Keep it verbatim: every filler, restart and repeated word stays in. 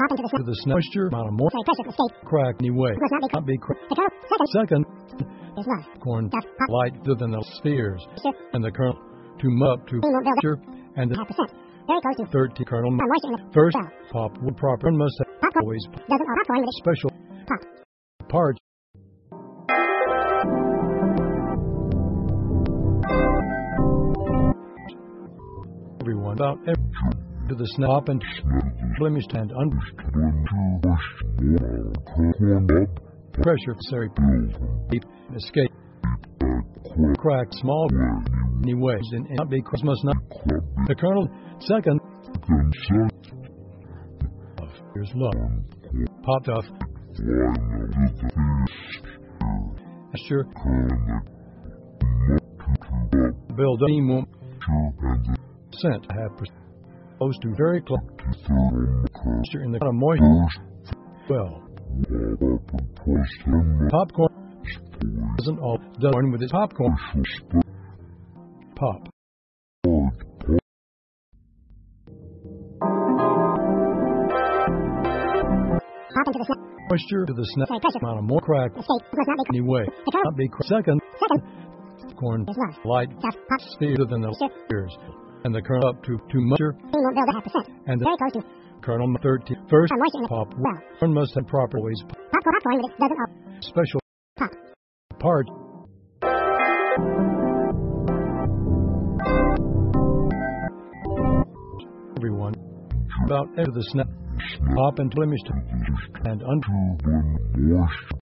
to the snap. Moisture amount of more. Crack anyway. Not be cracked. Second, corn lighter than the spheres. And the kernel to mup to moisture. And the thirteen kernel. First, pop wood proper must have always special parts. Everyone about every to the snap and blemished and under pressure necessary escape crack small anyways and not be cross must not the kernel second here's love popped off sure build up team sent have close to very close in the moisture well popcorn isn't all done with its popcorn pop moisture to the snap amount of more crack anyway not be second corn light sphere than the spheres and the kernel up to to moisture and the kernel thirteen first pop one must have proper ways special part everyone about enter the snap pop and blemished and under